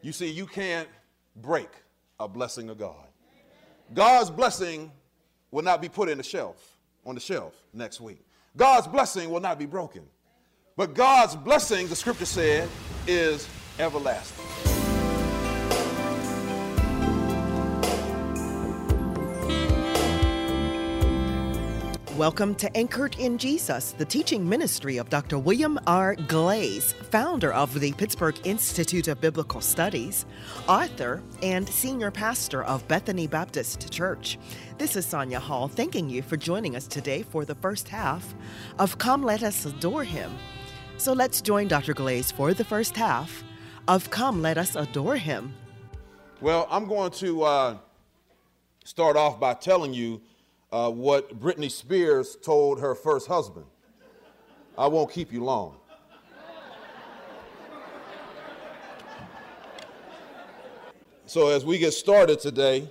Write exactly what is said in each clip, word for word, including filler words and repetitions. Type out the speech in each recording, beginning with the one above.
You see, you can't break a blessing of God. God's blessing will not be put in the shelf, on the shelf next week. God's blessing will not be broken. But God's blessing, the scripture said, is everlasting. Welcome to Anchored in Jesus, the teaching ministry of Doctor William R. Glaze, founder of the Pittsburgh Institute of Biblical Studies, author, and senior pastor of Bethany Baptist Church. This is Sonia Hall, thanking you for joining us today for the first half of Come Let Us Adore Him. So let's join Doctor Glaze for the first half of Come Let Us Adore Him. Well, I'm going to uh, start off by telling you Uh, what Britney Spears told her first husband. I won't keep you long. So as we get started today,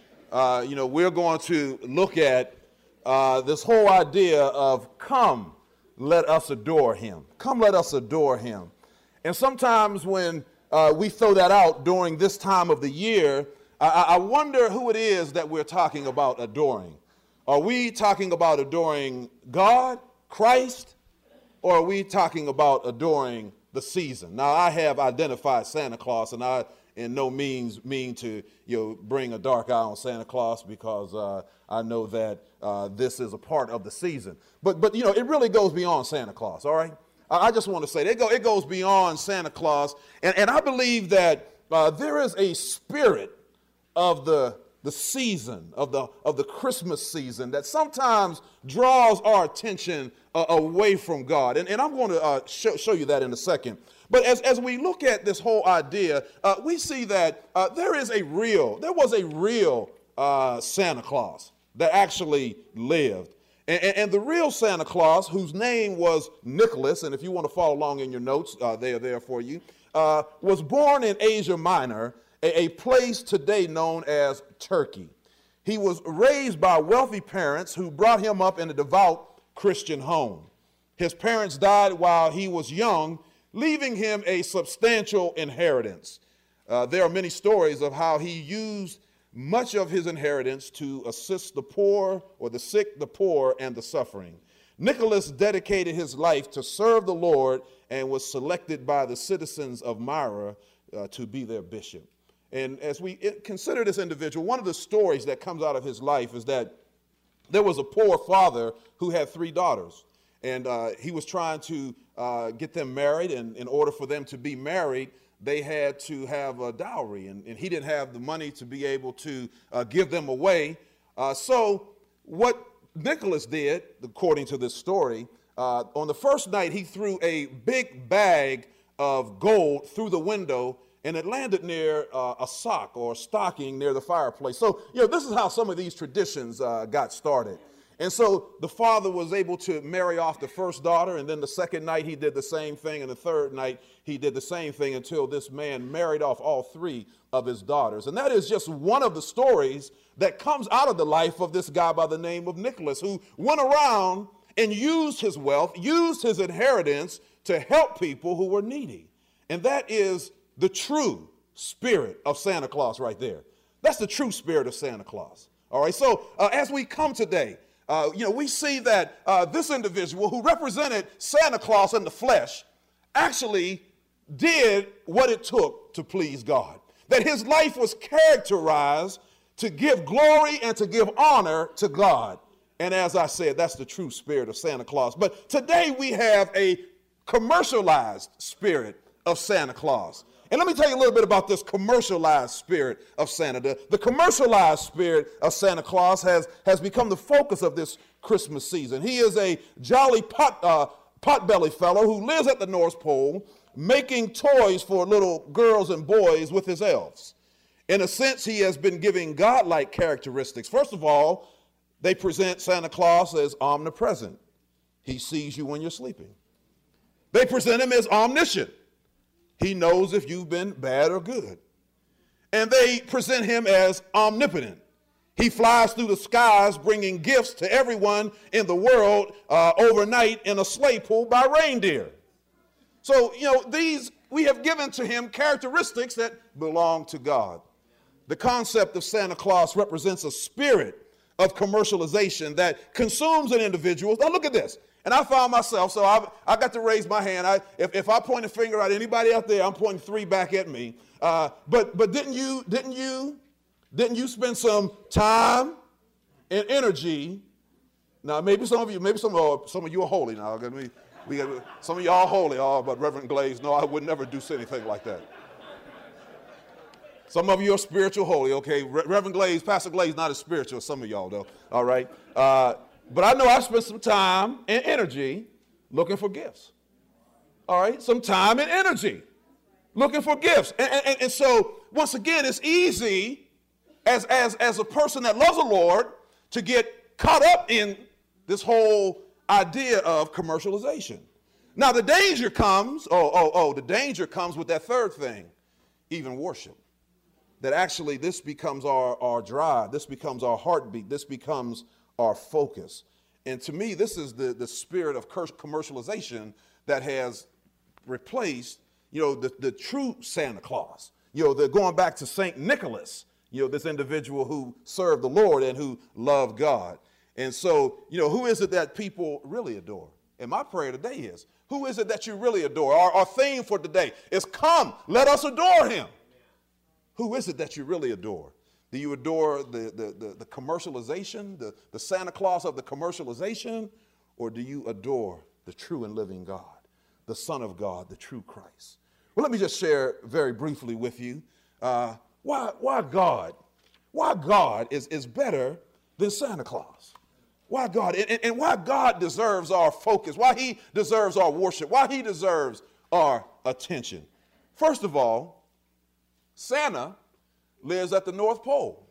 uh, you know, we're going to look at uh, this whole idea of come, let us adore him. Come, let us adore him. And sometimes when uh, we throw that out during this time of the year, I, I wonder who it is that we're talking about adoring. Are we talking about adoring God, Christ, or are we talking about adoring the season? Now, I have identified Santa Claus, and I in no means mean to you know, bring a dark eye on Santa Claus because uh, I know that uh, this is a part of the season. But, but you know, it really goes beyond Santa Claus, all right? I, I just want to say that it, go, it goes beyond Santa Claus, and, and I believe that uh, there is a spirit of the the season of the of the Christmas season that sometimes draws our attention uh, away from God. And, and I'm going to uh, show, show you that in a second. But as, as we look at this whole idea, uh, we see that uh, there is a real, there was a real uh, Santa Claus that actually lived. And, and, and the real Santa Claus, whose name was Nicholas, and if you want to follow along in your notes, uh, they are there for you, uh, was born in Asia Minor, a place today known as Turkey. He was raised by wealthy parents who brought him up in a devout Christian home. His parents died while he was young, leaving him a substantial inheritance. Uh, there are many stories of how he used much of his inheritance to assist the poor, or the sick, the poor, and the suffering. Nicholas dedicated his life to serve the Lord and was selected by the citizens of Myra uh, to be their bishop. And as we consider this individual, one of the stories that comes out of his life is that there was a poor father who had three daughters. And uh, he was trying to uh, get them married. And in order for them to be married, they had to have a dowry. And, and he didn't have the money to be able to uh, give them away. Uh, so what Nicholas did, according to this story, uh, on the first night, he threw a big bag of gold through the window, and it landed near uh, a sock or a stocking near the fireplace. So, you know, this is how some of these traditions uh, got started. And so the father was able to marry off the first daughter, and then the second night he did the same thing, and the third night he did the same thing until this man married off all three of his daughters. And that is just one of the stories that comes out of the life of this guy by the name of Nicholas, who went around and used his wealth, used his inheritance to help people who were needy. And that is the true spirit of Santa Claus right there. That's the true spirit of Santa Claus. All right, so uh, as we come today, uh, you know, we see that uh, this individual who represented Santa Claus in the flesh actually did what it took to please God. That his life was characterized to give glory and to give honor to God. And as I said, that's the true spirit of Santa Claus. But today we have a commercialized spirit of Santa Claus. And let me tell you a little bit about this commercialized spirit of Santa. The, the commercialized spirit of Santa Claus has, has become the focus of this Christmas season. He is a jolly pot, uh, pot-bellied fellow who lives at the North Pole making toys for little girls and boys with his elves. In a sense, he has been giving godlike characteristics. First of all, they present Santa Claus as omnipresent. He sees you when you're sleeping. They present him as omniscient. He knows if you've been bad or good. And they present him as omnipotent. He flies through the skies bringing gifts to everyone in the world uh, overnight in a sleigh pulled by reindeer. So, you know, these we have given to him characteristics that belong to God. The concept of Santa Claus represents a spirit of commercialization that consumes an individual. Now look at this. And I found myself, so I, I got to raise my hand. I, if, if I point a finger at anybody out there, I'm pointing three back at me. Uh, but but didn't you, didn't you, didn't you spend some time and energy? Now maybe some of you, maybe some of some of you are holy now. We, we got, some of y'all holy. Oh, but Reverend Glaze, no, I would never do anything like that. Some of you are spiritual holy, okay? Re- Reverend Glaze, Pastor Glaze, not as spiritual as some of y'all, though, all right? Uh, but I know I spent some time and energy looking for gifts, all right? Some time and energy looking for gifts. And, and, and so, once again, it's easy as, as, as a person that loves the Lord to get caught up in this whole idea of commercialization. Now, the danger comes, oh, oh, oh, the danger comes with that third thing, even worship. That actually this becomes our, our drive, this becomes our heartbeat, this becomes our focus. And to me, this is the, the spirit of commercialization that has replaced, you know, the, the true Santa Claus. You know, they're going back to Saint Nicholas, you know, this individual who served the Lord and who loved God. And so, you know, who is it that people really adore? And my prayer today is, who is it that you really adore? Our, our theme for today is, come, let us adore him. Who is it that you really adore? Do you adore the, the, the, the commercialization, the, the Santa Claus of the commercialization, or do you adore the true and living God, the Son of God, the true Christ? Well, let me just share very briefly with you uh, why, why God, why God is, is better than Santa Claus. Why God, and, and why God deserves our focus, why he deserves our worship, why he deserves our attention. First of all, Santa lives at the North Pole.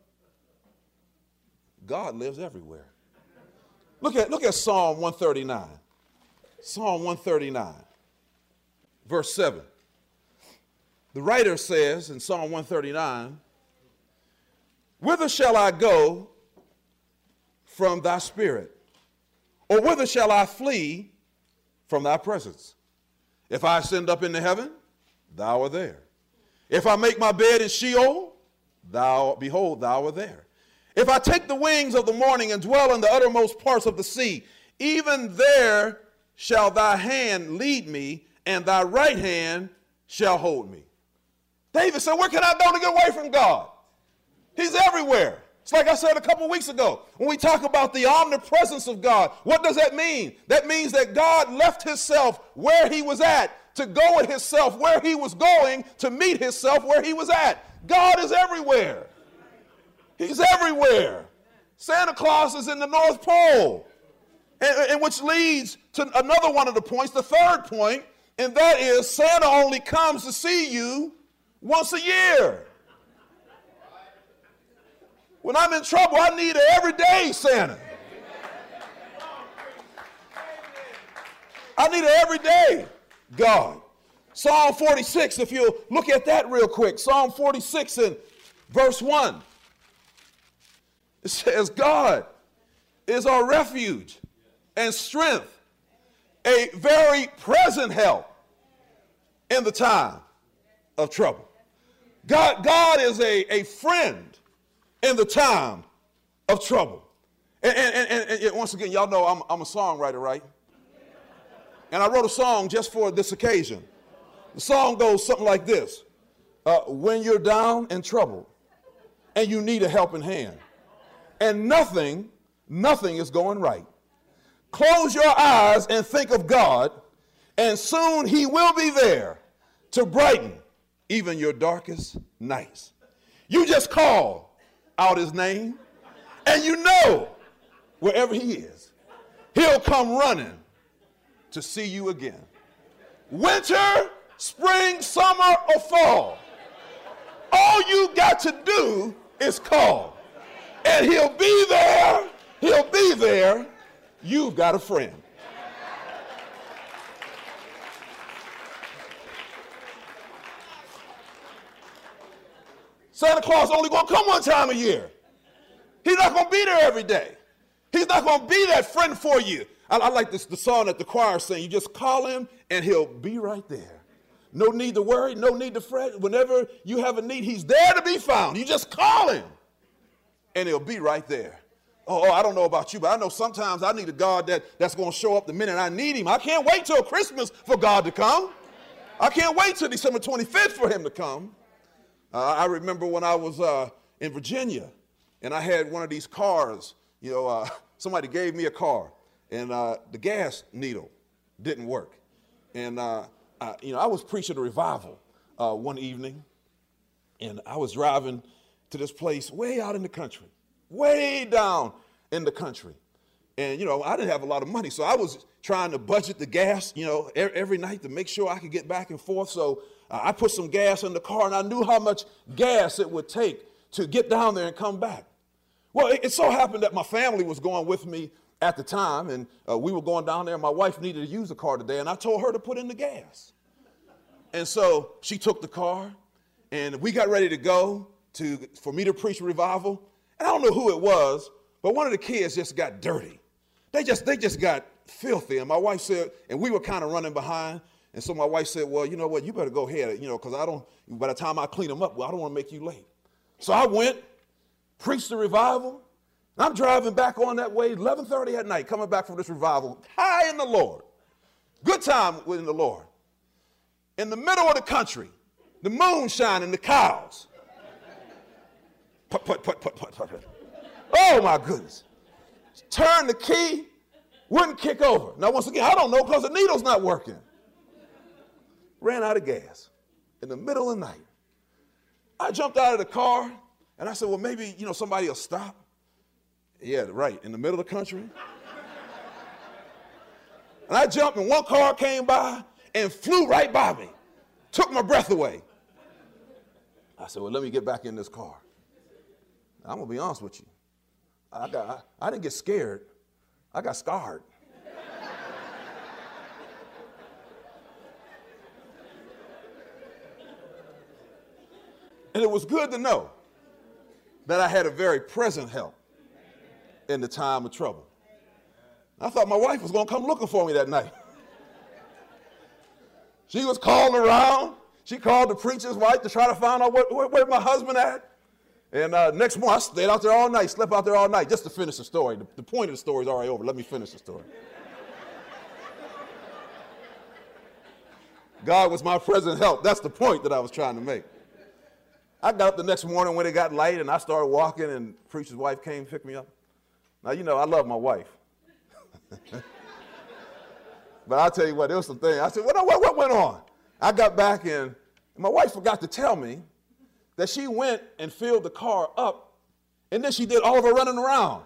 God lives everywhere. Look at, look at Psalm one thirty-nine. Psalm one thirty-nine, verse seven. The writer says in Psalm one thirty-nine, whither shall I go from thy spirit? Or whither shall I flee from thy presence? If I ascend up into heaven, thou art there. If I make my bed in Sheol, thou, behold, thou art there. If I take the wings of the morning and dwell in the uttermost parts of the sea, even there shall thy hand lead me, and thy right hand shall hold me. David said, where can I go to get away from God? He's everywhere. It's like I said a couple weeks ago, when we talk about the omnipresence of God, what does that mean? That means that God left himself where he was at to go with himself where he was going to meet himself where he was at. God is everywhere. He's everywhere. Santa Claus is in the North Pole. And, and which leads to another one of the points, the third point, and that is Santa only comes to see you once a year. When I'm in trouble, I need an everyday Santa. I need an everyday God. Psalm forty-six, if you'll look at that real quick. Psalm forty-six and verse one. It says, God is our refuge and strength, a very present help in the time of trouble. God, God is a, a friend in the time of trouble. And, and, and, and once again, y'all know I'm, I'm a songwriter, right? And I wrote a song just for this occasion. The song goes something like this. Uh, when you're down and troubled and you need a helping hand and nothing, nothing is going right, close your eyes and think of God, and soon he will be there to brighten even your darkest nights. You just call out his name, and you know wherever he is, he'll come running to see you again. Winter, spring, summer, or fall, all you got to do is call, and he'll be there. He'll be there. You've got a friend. Santa Claus only going to come one time a year. He's not going to be there every day. He's not going to be that friend for you. I, I like this, the song that the choir sang. You just call him and he'll be right there. No need to worry, no need to fret. Whenever you have a need, he's there to be found. You just call him, and he'll be right there. Oh, oh, I don't know about you, but I know sometimes I need a God that, that's going to show up the minute I need him. I can't wait till Christmas for God to come. I can't wait till December twenty-fifth for him to come. Uh, I remember when I was uh, in Virginia, and I had one of these cars. You know, uh, somebody gave me a car, and uh, the gas needle didn't work. And, uh, I, you know, I was preaching a revival uh, one evening, and I was driving to this place way out in the country, way down in the country. And, you know, I didn't have a lot of money, so I was trying to budget the gas, you know, every, every night to make sure I could get back and forth. So uh, I put some gas in the car, and I knew how much gas it would take to get down there and come back. Well, it, it so happened that my family was going with me at the time, and uh, we were going down there. My wife needed to use the car today, and I told her to put in the gas. And so she took the car, and we got ready to go to for me to preach revival. And I don't know who it was, but one of the kids just got dirty. They just they just got filthy. And my wife said, and we were kind of running behind. And so my wife said, well, you know what, you better go ahead, you know, because I don't, by the time I clean them up, well, I don't want to make you late. So I went, preached the revival. And I'm driving back on that way, eleven thirty at night, coming back from this revival, high in the Lord. Good time within the Lord. In the middle of the country, the moon shining, the cows. Put, put, put, put, put, put. Oh, my goodness. Turn the key, wouldn't kick over. Now, once again, I don't know because the needle's not working. Ran out of gas in the middle of the night. I jumped out of the car, and I said, well, maybe, you know, somebody will stop. Yeah, right, in the middle of the country. And I jumped, and one car came by and flew right by me, took my breath away. I said, well, let me get back in this car. I'm going to be honest with you. I, got, I, I didn't get scared. I got scarred. And it was good to know that I had a very present help in the time of trouble. I thought my wife was going to come looking for me that night. She was calling around. She called the preacher's wife to try to find out where, where, where my husband at. And uh, next morning, I stayed out there all night, slept out there all night, just to finish the story. The, the point of the story is already over. Let me finish the story. God was my present help. That's the point that I was trying to make. I got up the next morning when it got light, and I started walking, and the preacher's wife came and picked me up. Now, you know, I love my wife. But I'll tell you what, there was some things. I said, what, what, what went on? I got back, and, and my wife forgot to tell me that she went and filled the car up, and then she did all of her running around.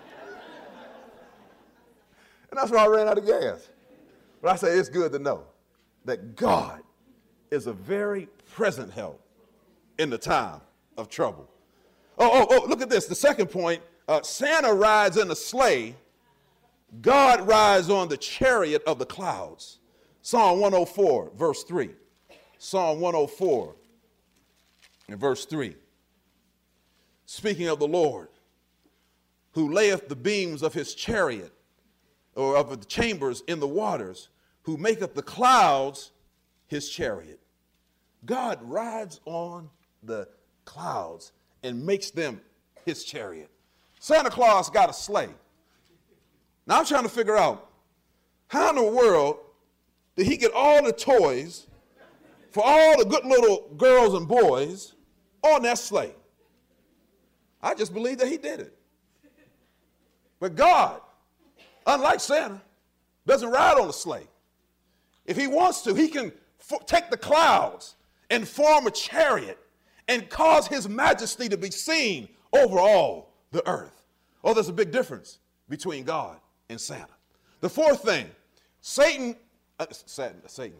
And that's why I ran out of gas. But I say it's good to know that God is a very present help in the time of trouble. Oh, oh, oh, look at this. The second point, uh, Santa rides in a sleigh. God rides on the chariot of the clouds. Psalm one oh four, verse three. Psalm one oh four, and verse three. Speaking of the Lord, who layeth the beams of his chariot, or of the chambers in the waters, who maketh the clouds his chariot. God rides on the clouds and makes them his chariot. Santa Claus got a sleigh. Now I'm trying to figure out how in the world did he get all the toys for all the good little girls and boys on that sleigh. I just believe that he did it. But God, unlike Santa, doesn't ride on a sleigh. If he wants to, he can f- take the clouds and form a chariot and cause his majesty to be seen over all the earth. Oh, there's a big difference between God and Santa. The fourth thing, Satan, uh, Satan, Satan.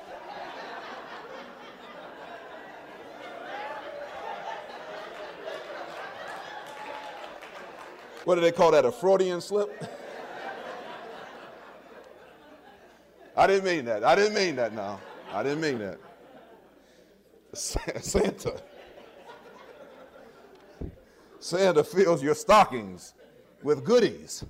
What do they call that, a Freudian slip? I didn't mean that. I didn't mean that now. I didn't mean that. Santa. Santa fills your stockings with goodies.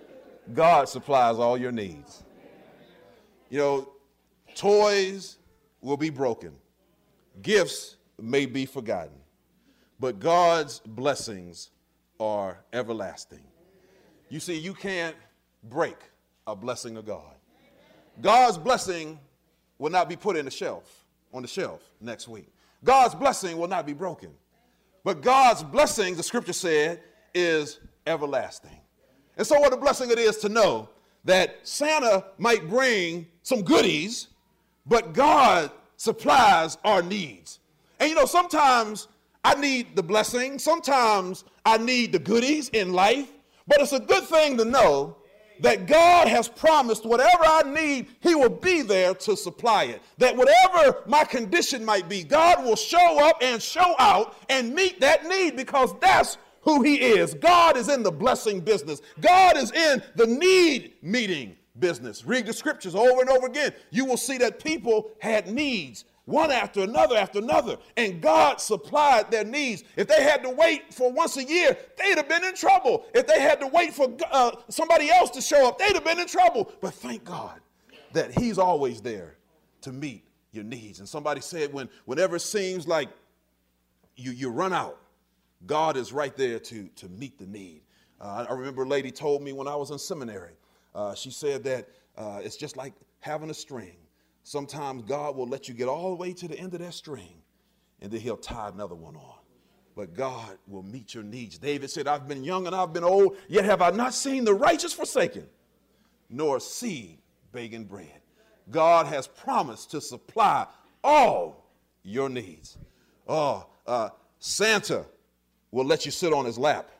God supplies all your needs. You know, toys, will be broken. Gifts may be forgotten, but God's blessings are everlasting. You see, you can't break a blessing of God. God's blessing will not be put in the shelf, on the shelf next week. God's blessing will not be broken. But God's blessing, the scripture said, is everlasting. And so what a blessing it is to know that Santa might bring some goodies, but God supplies our needs. And you know, sometimes I need the blessing, sometimes I need the goodies in life, but it's a good thing to know that God has promised whatever I need, he will be there to supply it. That whatever my condition might be, God will show up and show out and meet that need, because that's who he is. God is in the blessing business. God is in the need meeting business. Read the scriptures over and over again. You will see that people had needs, one after another after another, and God supplied their needs. If they had to wait for once a year, they'd have been in trouble. If they had to wait for uh, somebody else to show up, they'd have been in trouble. But thank God that he's always there to meet your needs. And somebody said, when whenever it seems like you, you run out, God is right there to, to meet the need. Uh, I remember a lady told me when I was in seminary, uh, she said that uh, it's just like having a string. Sometimes God will let you get all the way to the end of that string, and then he'll tie another one on. But God will meet your needs. David said, I've been young and I've been old, yet have I not seen the righteous forsaken, nor seed begging bread. God has promised to supply all your needs. Oh, uh, Santa will let you sit on his lap.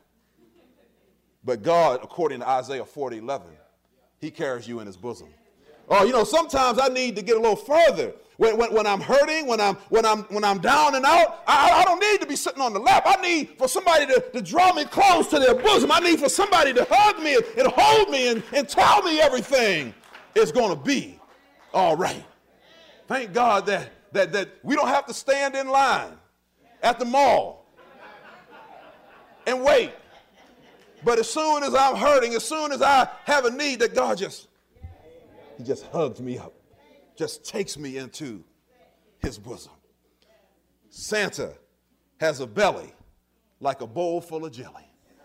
But God, according to Isaiah forty eleven, he carries you in his bosom. Oh, you know, sometimes I need to get a little further. When, when, when I'm hurting, when I'm when I'm when I'm down and out, I, I don't need to be sitting on the lap. I need for somebody to, to draw me close to their bosom. I need for somebody to hug me and, and hold me and, and tell me everything is going to be all right. Thank God that, that, that we don't have to stand in line at the mall and wait. But as soon as I'm hurting, as soon as I have a need, that God just He just hugs me up, just takes me into his bosom. Santa has a belly like a bowl full of jelly.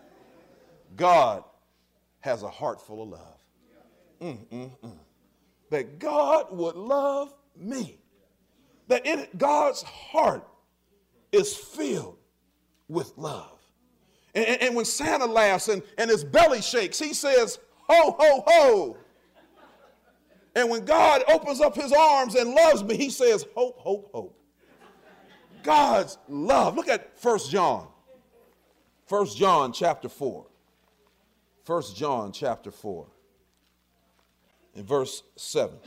God has a heart full of love. Mm, mm, mm. That God would love me. That in God's heart is filled with love. And, and, and when Santa laughs and, and his belly shakes, he says, ho, ho, ho. And when God opens up his arms and loves me, he says, hope, hope, hope. God's love. Look at First John. First John chapter four. First John chapter four. In verse seven.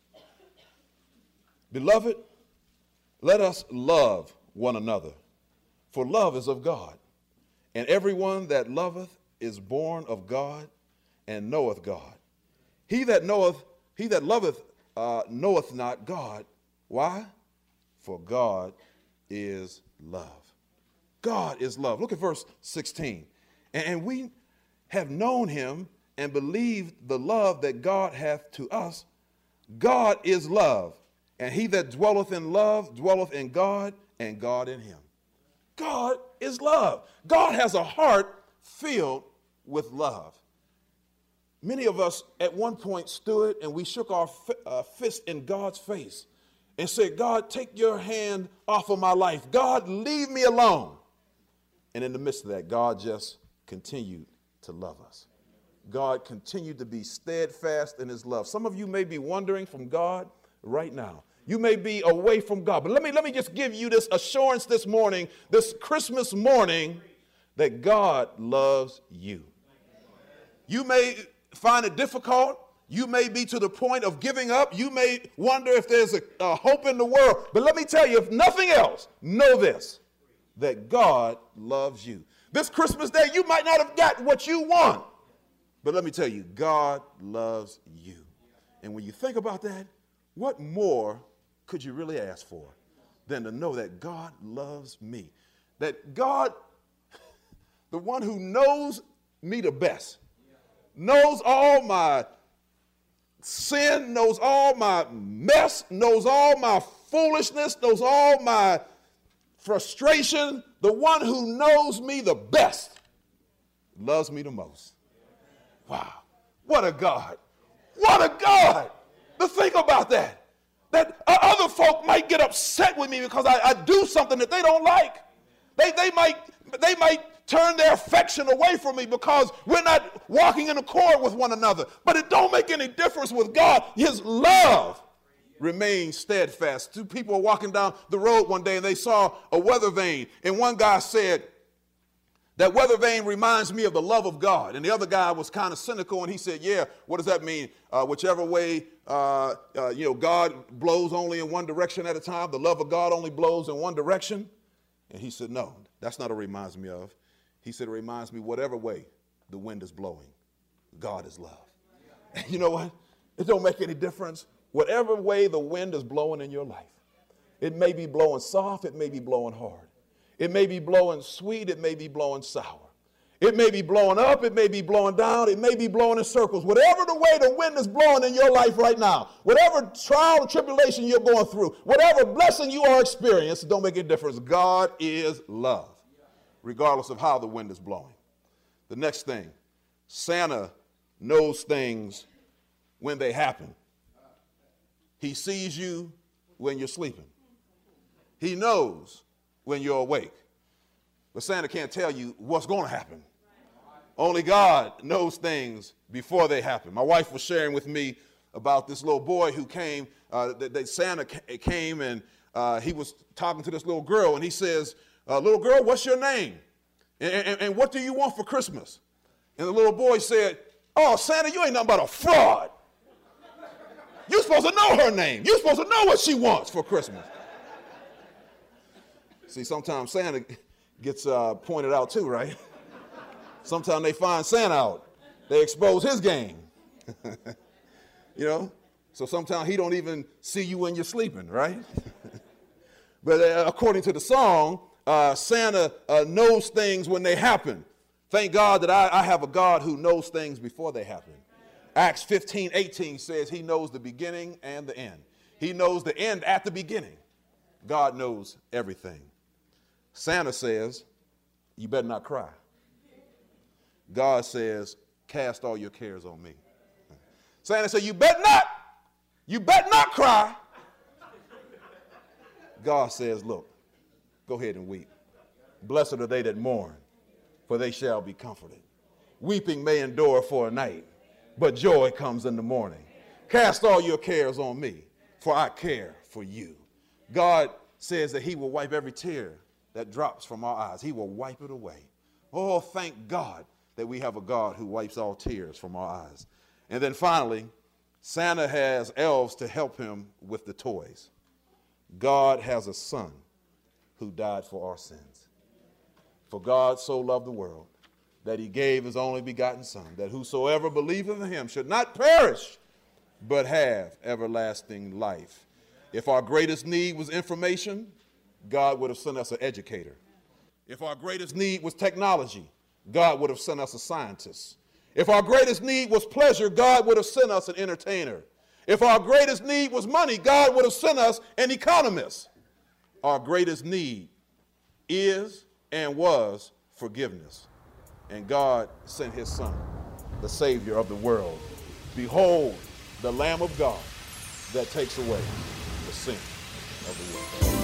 Beloved, let us love one another, for love is of God. And everyone that loveth is born of God and knoweth God. He that knoweth He that loveth uh, knoweth not God. Why? For God is love. God is love. Look at verse sixteen. And, and we have known him and believed the love that God hath to us. God is love. And he that dwelleth in love dwelleth in God, and God in him. God is love. God has a heart filled with love. Many of us at one point stood and we shook our f- uh, fist in God's face and said, God, take your hand off of my life. God, leave me alone. And in the midst of that, God just continued to love us. God continued to be steadfast in his love. Some of you may be wandering from God right now. You may be away from God. But let me, let me just give you this assurance this morning, this Christmas morning, that God loves you. You may find it difficult. You may be to the point of giving up. You may wonder if there's a, a hope in the world. But let me tell you, if nothing else, know this, that God loves you. This Christmas day, you might not have got what you want. But let me tell you, God loves you. And when you think about that, what more could you really ask for than to know that God loves me? That God, the one who knows me the best, knows all my sin, knows all my mess, knows all my foolishness, knows all my frustration, the one who knows me the best, loves me the most. Wow. What a God. What a God. To think about that. That other folk might get upset with me because I, I do something that they don't like. They, they, might, they might turn their affection away from me because we're not walking in accord with one another. But it don't make any difference with God. His love remains steadfast. Two people were walking down the road one day and they saw a weather vane. And one guy said, that weather vane reminds me of the love of God. And the other guy was kind of cynical, and he said, yeah, what does that mean? Uh, whichever way, uh, uh, you know, God blows only in one direction at a time. The love of God only blows in one direction. And he said, no, that's not what it reminds me of. He said, it reminds me whatever way the wind is blowing, God is love. And you know what? It don't make any difference. Whatever way the wind is blowing in your life, it may be blowing soft, it may be blowing hard. It may be blowing sweet, it may be blowing sour. It may be blowing up, it may be blowing down, it may be blowing in circles. Whatever the way the wind is blowing in your life right now, whatever trial or tribulation you're going through, whatever blessing you are experiencing, don't make a difference. God is love, regardless of how the wind is blowing. The next thing, Santa knows things when they happen. He sees you when you're sleeping. He knows when you're awake. But Santa can't tell you what's going to happen. Only God knows things before they happen. My wife was sharing with me about this little boy who came, uh, that, that Santa ca- came and uh, he was talking to this little girl, and he says, uh, little girl, what's your name? And, and, and what do you want for Christmas? And the little boy said, oh, Santa, you ain't nothing but a fraud. You're supposed to know her name. You're supposed to know what she wants for Christmas. See, sometimes Santa gets uh, pointed out too, right? Sometimes they find Santa out. They expose his game. You know? So sometimes he don't even see you when you're sleeping, right? But uh, according to the song, uh, Santa uh, knows things when they happen. Thank God that I, I have a God who knows things before they happen. Acts fifteen eighteen says he knows the beginning and the end. He knows the end at the beginning. God knows everything. Santa says, you better not cry. God says, cast all your cares on me. Santa said, you better not. You better not cry. God says, look, go ahead and weep. Blessed are they that mourn, for they shall be comforted. Weeping may endure for a night, but joy comes in the morning. Cast all your cares on me, for I care for you. God says that he will wipe every tear that drops from our eyes. He will wipe it away. Oh, thank God that we have a God who wipes all tears from our eyes. And then finally, Santa has elves to help him with the toys. God has a son who died for our sins. For God so loved the world that he gave his only begotten son, that whosoever believeth in him should not perish, but have everlasting life. If our greatest need was information, God would have sent us an educator. If our greatest need was technology, God would have sent us a scientist. If our greatest need was pleasure, God would have sent us an entertainer. If our greatest need was money, God would have sent us an economist. Our greatest need is and was forgiveness. And God sent his son, the Savior of the world. Behold, the Lamb of God that takes away the sin of the world.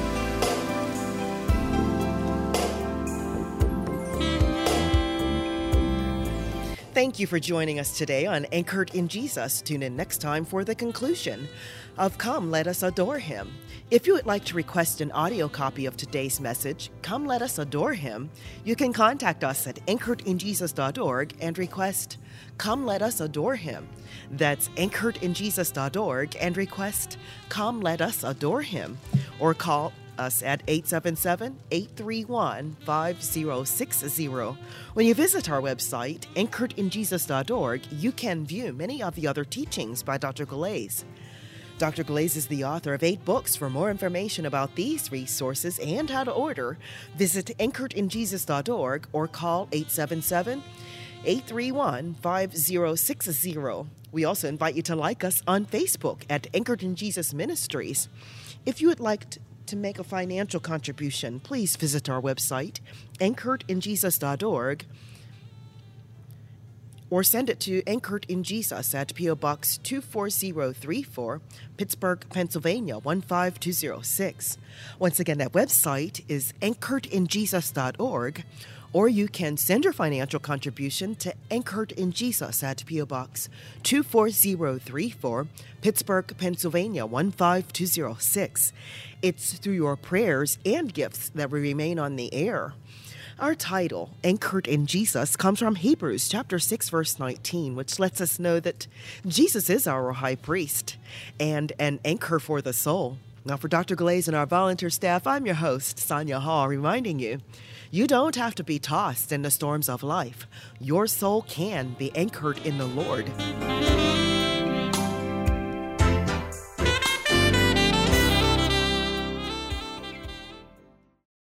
Thank you for joining us today on Anchored in Jesus. Tune in next time for the conclusion of Come Let Us Adore Him. If you would like to request an audio copy of today's message, Come Let Us Adore Him, you can contact us at anchored in jesus dot org and request Come Let Us Adore Him. That's anchored in jesus dot org and request Come Let Us Adore Him. Or call us at eight seven seven, eight three one, five zero six zero. When you visit our website, anchored in jesus dot org, you can view many of the other teachings by Doctor Glaze. Doctor Glaze is the author of eight books. For more information about these resources and how to order, visit anchored in jesus dot org or call eight seven seven, eight three one, five zero six zero. We also invite you to like us on Facebook at Anchored in Jesus Ministries. If you would like to to make a financial contribution, please visit our website, anchored in jesus dot org, or send it to Anchored in Jesus at P O. Box two four zero three four, Pittsburgh, Pennsylvania one five two zero six. Once again, that website is anchored in jesus dot org, or you can send your financial contribution to Anchored in Jesus at P O. Box two four zero three four, Pittsburgh, Pennsylvania one five two zero six. It's through your prayers and gifts that we remain on the air. Our title, Anchored in Jesus, comes from Hebrews chapter six, verse nineteen, which lets us know that Jesus is our high priest and an anchor for the soul. Now, for Doctor Glaze and our volunteer staff, I'm your host, Sonia Hall, reminding you, you don't have to be tossed in the storms of life. Your soul can be anchored in the Lord.